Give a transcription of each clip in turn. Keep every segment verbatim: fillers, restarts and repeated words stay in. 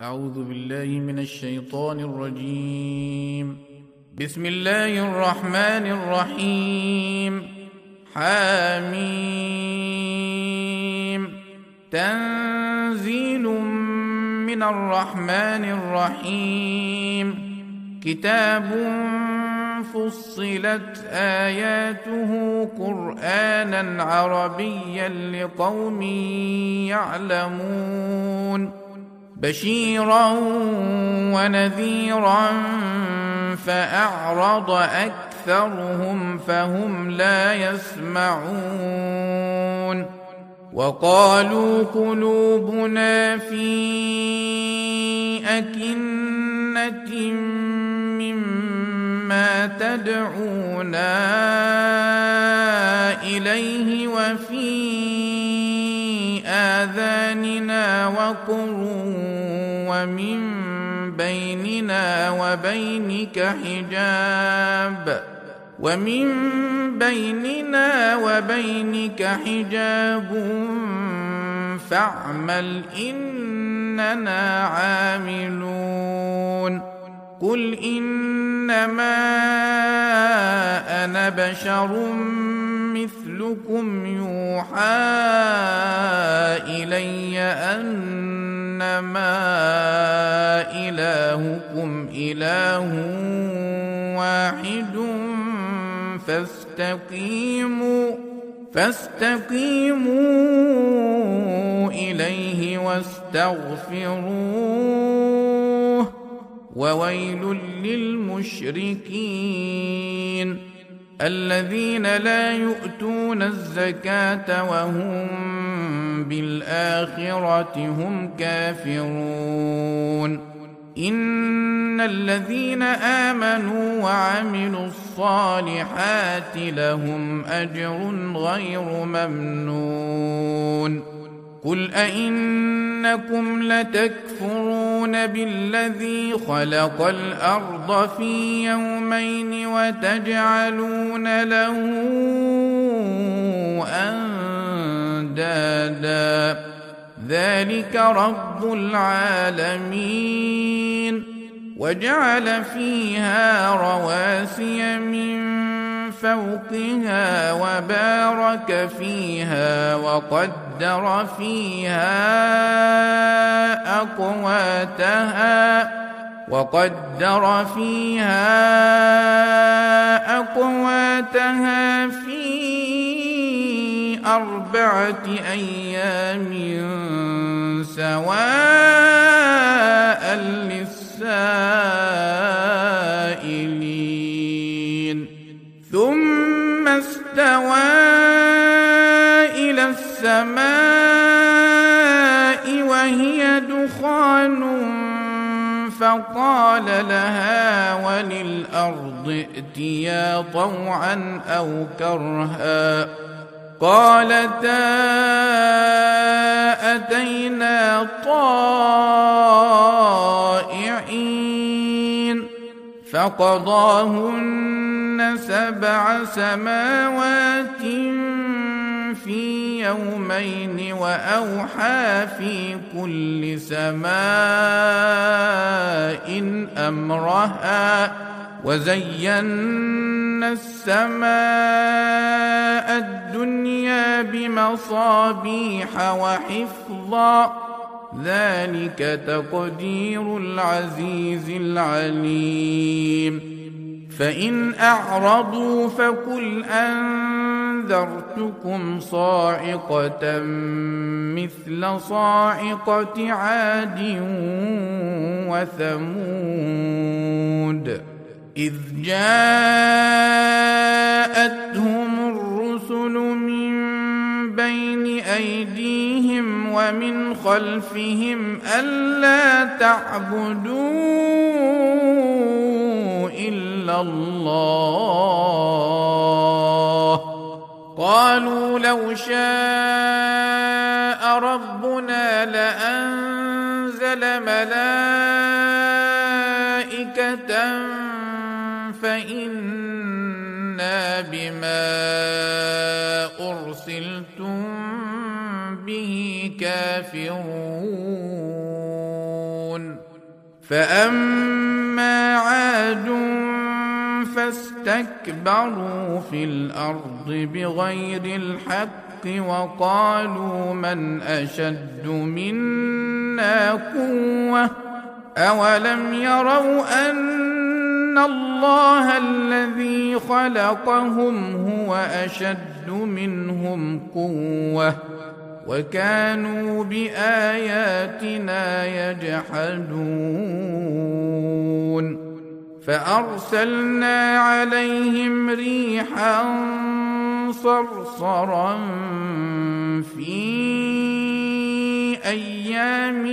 أعوذ بالله من الشيطان الرجيم. بسم الله الرحمن الرحيم. حميم. تنزيل من الرحمن الرحيم. كتاب فصلت آياته قرآنا عربيا لقوم يعلمون بشيرا ونذيرا فأعرض أكثرهم فهم لا يسمعون. وقالوا قلوبنا في أكنة مما تدعونا إليه وفي آذاننا وقر ومن بيننا وبينك حجاب ومن بيننا وبينك حجاب فاعمل إننا عاملون. قل إنما أنا بشر مثلكم يوحى إلي أنما إلهكم إله واحد فاستقيموا فاستقيموا إليه واستغفروه وويل للمشركين الذين لا يؤتون الزكاة وهم بالآخرة هم كافرون. إن الذين آمنوا وعملوا الصالحات لهم أجر غير ممنون. قل أئنكم لتكفرون بالذي خلق الأرض في يومين وتجعلون له أندادا ذلك رب العالمين. وجعل فيها رواسي من فوقها وبارك فيها وقدر فيها أقواتها وقدر فيها أقواتها في أربعة أيام سواء للسائلين. ثم استوى إلى السماء وهي دخان فقال لها وللأرض ائتيا طوعا أو كرها قالتا أتينا طائعين. فقضاهن سبع سماوات في يومين وأوحى في كل سماء أمرها وزينا السماء الدنيا بمصابيح وحفظا ذلك تقدير العزيز العليم. فإن أعرضوا فقل أنذرتكم صاعقة مثل صاعقة عاد وثمود إذ جاءتهم الرسل من بين أيديهم ومن خلفهم ألا تعبدوا إلا الله قالوا لو شاء ربنا لأنزل ملائكة فإنا بما أرسلتم به كافرون. فأما عاد فاستكبروا في الأرض بغير الحق وقالوا من أشد منا قوة أولم يروا أن الله الذي خلقهم هو أشد منهم قوة وكانوا بآياتنا يجحدون فأرسلنا عليهم ريحا صرصرا في أيام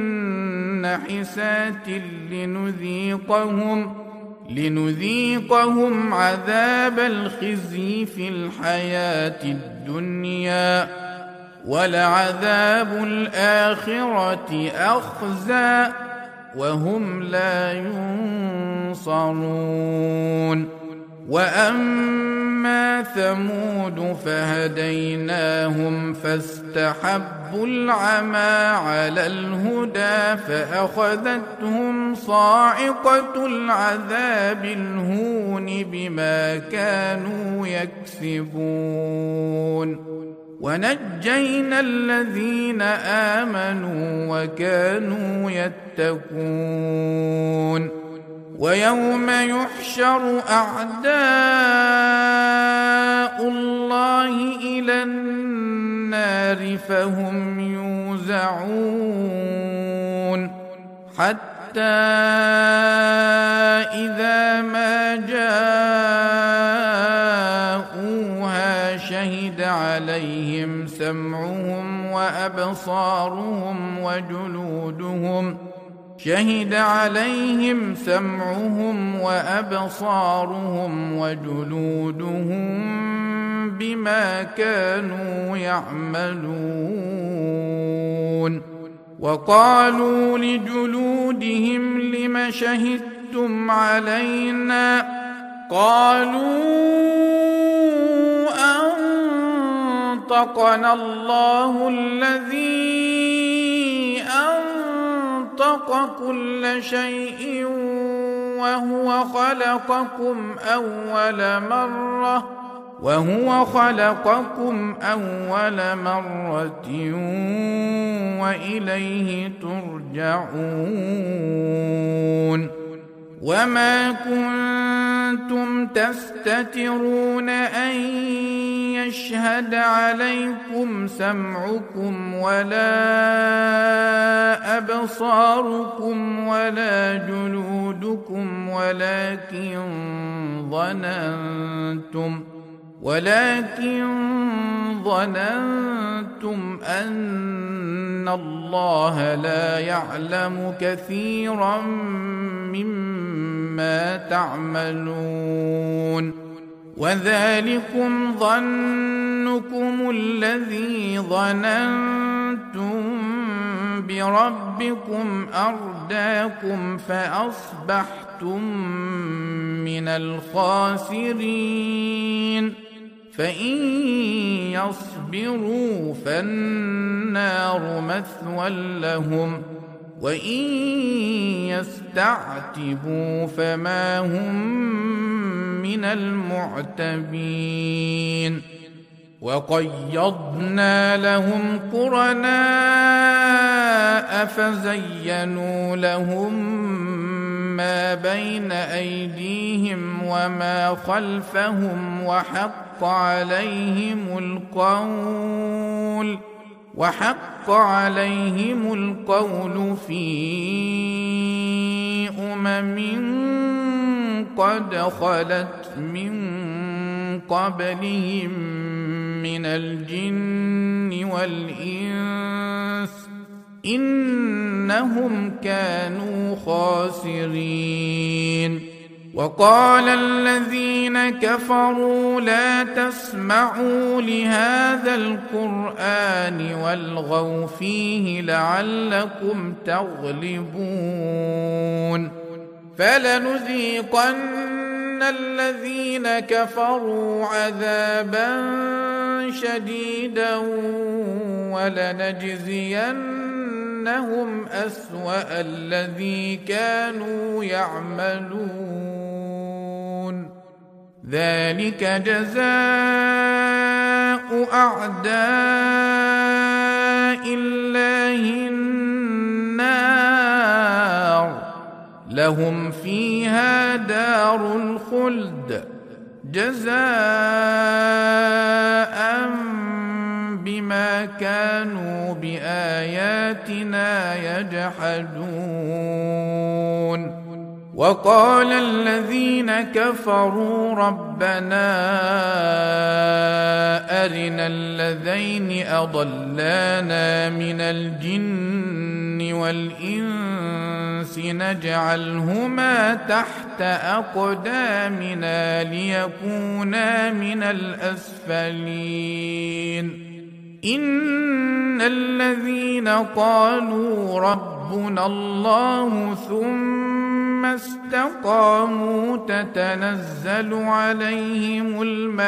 نحسات لنذيقهم لنذيقهم عذاب الخزي في الحياة الدنيا ولعذاب الآخرة أخزى وهم لا ينصرون وأما ثمود فهديناهم فاستحبوا العمى على الهدى فأخذتهم صاعقة العذاب الهون بما كانوا يكسبون ونجينا الذين آمنوا وكانوا يتقون ويوم يحشر أعداء الله إلى النار فهم يوزعون حتى إذا ما جاءوها شهد عليهم سمعهم وأبصارهم وجلودهم شهد عليهم سمعهم وأبصارهم وجلودهم بما كانوا يعملون وقالوا لجلودهم لم شهدتم علينا قالوا أنطقنا الله الذي أنطق كل شيء وهو خلقكم أول مرة وهو خلقكم أول مرة وإليه ترجعون وما كنتم تستترون أن يشهد عليكم سمعكم ولا أبصاركم ولا جلودكم ولكن ظننتم ولكن ظننتم أن الله لا يعلم كثيرا مما تعملون وذلكم ظنكم الذي ظننتم بربكم أرداكم فأصبحتم من الخاسرين فإن يصبروا فالنار مثوى لهم وإن يستعتبوا فما هم من المعتبين وقيضنا لهم قرناء فزينوا لهم ما بين أيديهم وما خلفهم وحق عليهم القول وحق عليهم القول في أمم قد خلت من قبلهم من الجن والإنس إنهم كانوا خاسرين وقال الذين كفروا لا تسمعوا لهذا القرآن والغوا فيه لعلكم تغلبون فلنذيقن الذين كفروا عذابا شديدا ولنجزين لنجزينهم أسوأ الذي كانوا يعملون ذلك جزاء أعداء الله النار لهم فيها دار الخلد جزاء بما كانوا بآياتنا يجحدون وقال الذين كفروا ربنا أرنا الذين أضلانا من الجن والإنس نجعلهما تحت أقدامنا ليكونا من الأسفلين إن الذين قالوا ربنا الله ثم استقاموا تتنزل عليهم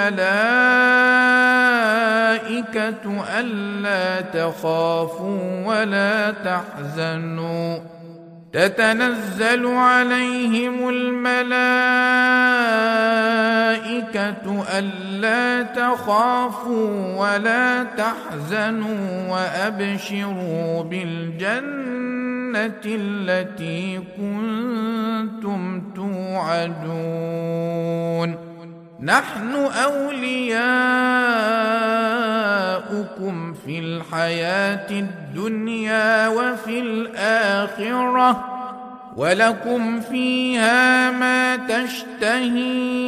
الملائكة ألا تخافوا ولا تحزنوا تتنزل عليهم الملائكة ألا تخافوا ولا تحزنوا وأبشروا بالجنة التي كنتم توعدون نحن أولياؤكم في الحياة الدنيا وفي الآخرة ولكم فيها ما تشتهي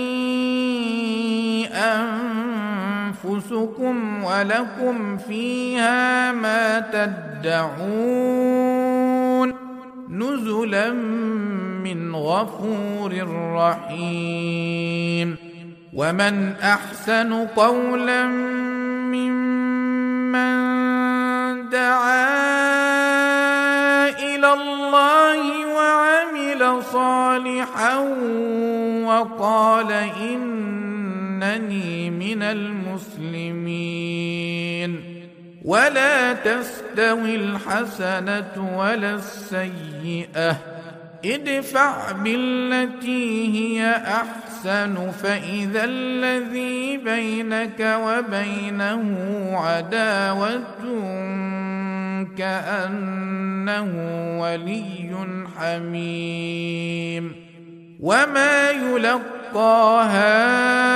أنفسكم ولكم فيها ما تدعون نزلا من غفور رحيم ومن أحسن قولا ممن دعا إلى الله وعمل صالحا وقال إنني من المسلمين ولا تستوي الحسنة ولا السيئة ادفع بالتي هي أحسن فإذا الذي بينك وبينه عداوة كأنه ولي حميم وما يلقاها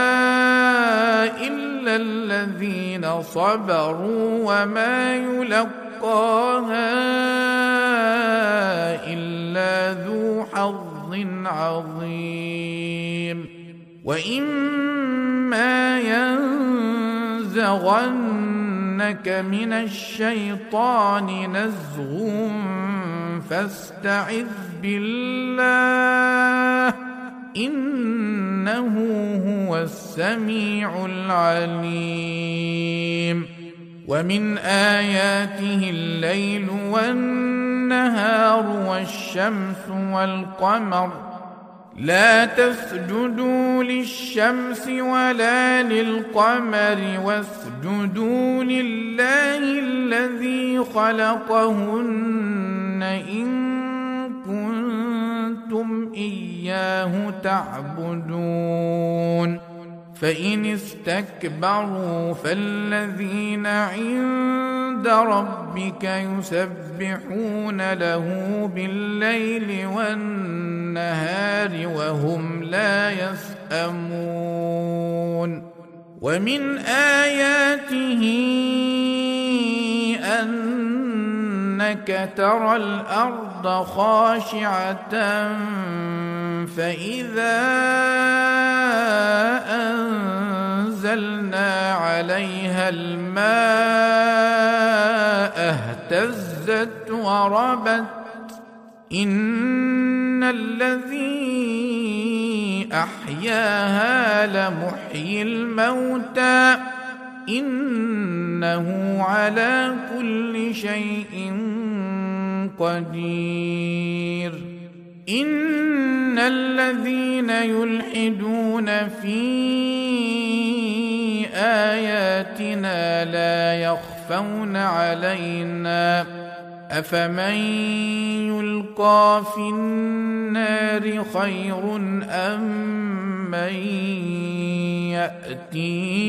إلا الذين صبروا وما يلقاها إلا ذو حظ عظيم وإما ينزغنك من الشيطان نزغ فاستعذ بالله إنه هو السميع العليم ومن آياته الليل والنهار والشمس والقمر لا تسجدوا للشمس ولا للقمر واسجدوا لله الذي خلقهن إن كنتم إياه تعبدون فإن استكبروا فالذين عند ربك يسبحون له بالليل والنهار وهم لا يسأمون ومن آياته أنك ترى الأرض خاشعة فإذا أنزلنا عليها الماء اهتزت وربت إن الذي أحياها لمحيي الموتى إنه على كل شيء قدير إن الذين يلحدون في آياتنا لا يخفون علينا أفمن يلقى في النار خير أم من يأتي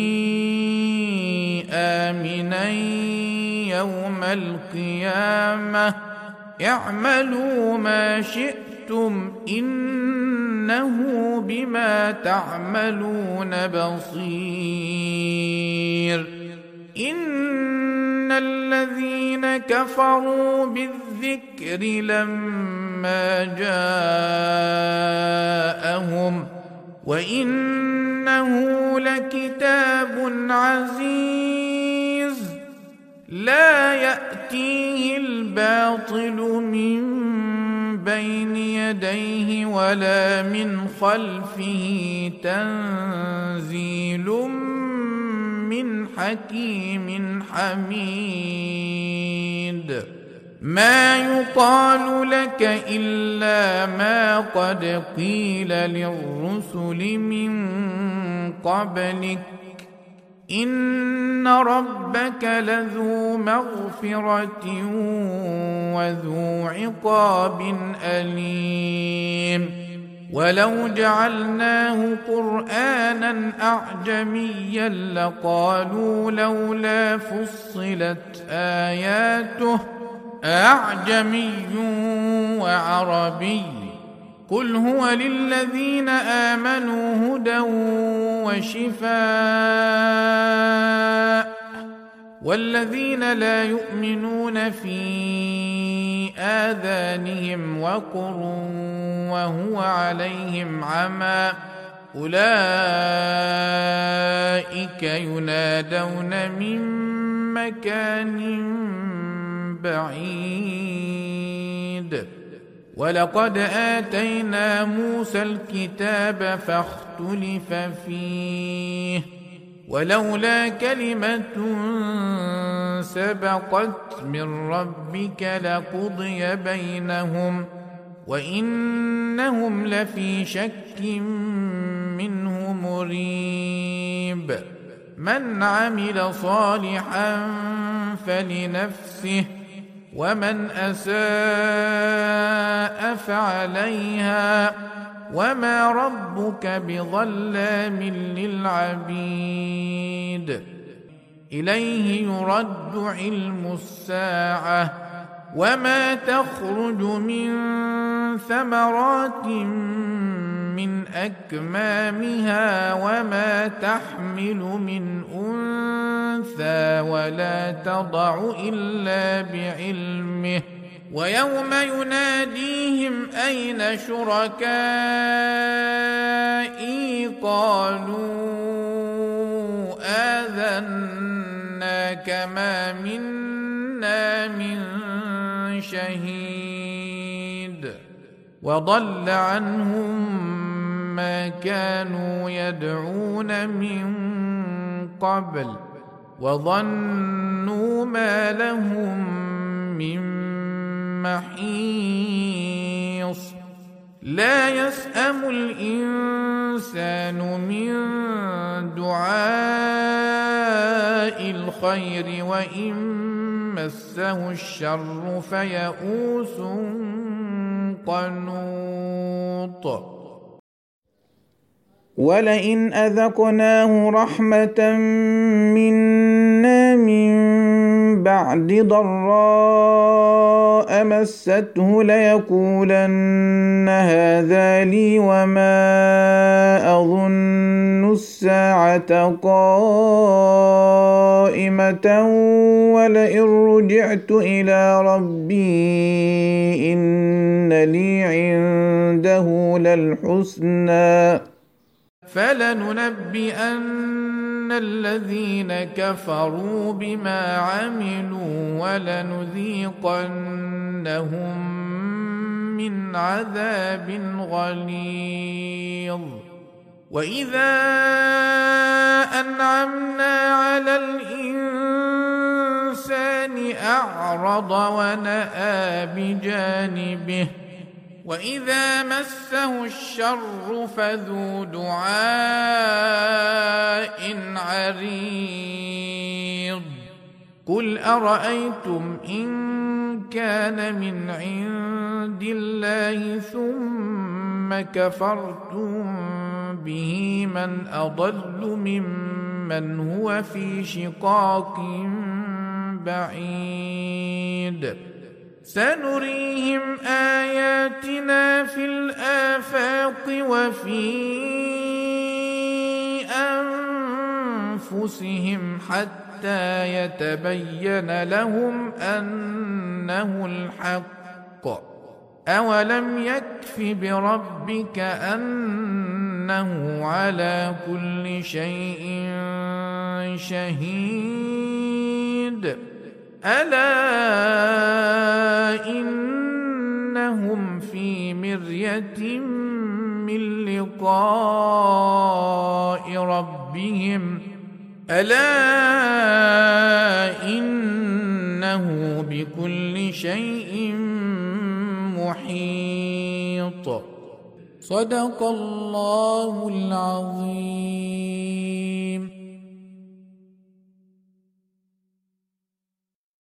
آمنا يوم القيامة اعملوا ما شئتم إنه بما تعملون بصير. إن الذين كفروا بالذكر لما جاءهم وإنه لكتاب عزيز لا يأتيه الباطل من بين يديه ولا من خلفه تنزيل من حكيم حميد. ما يقال لك إلا ما قد قيل للرسل من قبلك إن ربك لذو مغفرة وذو عقاب أليم. ولو جعلناه قرآنا أعجميا لقالوا لولا فصلت آياته أعجمي وعربي قل هو للذين آمنوا هدى وشفاء والذين لا يؤمنون في آذانهم وقر وهو عليهم عمى أولئك ينادون من مكان بعيد. ولقد آتينا موسى الكتاب فاختلف فيه ولولا كلمة سبقت من ربك لقضي بينهم وإنهم لفي شك منه مريب. من عمل صالحا فلنفسه ومن أساء فعليها وما ربك بظلام للعبيد. إليه يرد علم الساعة وما تخرج من ثمرات من أكمامها وما تحمل من أنثى ولا تضع إلا بعلمه ويوم يناديهم أين شركائي قالوا آذناك ما منا من شهيد. وضل عنهم ما كانوا يدعون من قبل وظنوا ما لهم من محيص. لا يسأم الإنسان من دعاء الخير وإن مسه الشر فيئوس قنوط. ولئن أذقناه رحمة منا من بعد ضراء مسته ليقولن هذا لي وما أظن الساعة قائمة ولئن رجعت إلى ربي إن لي عنده للحسنى فلننبئن الذين كفروا بما عملوا ولنذيقنهم من عذاب غليظ. وإذا أنعمنا على الإنسان أعرض ونأى بجانبه وإذا مسه الشر فذو دعاء عريض. قل أرأيتم إن كان من عند الله ثم كفرتم به من أضل ممن هو في شقاق بعيد سنريهم آياتنا في الآفاق وفي أنفسهم حتى يتبين لهم أنه الحق أولم يكف بربك أنه على كل شيء شهيد ألا إنهم في مرية من لقاء ربهم ألا إنه بكل شيء محيط صدق الله العظيم.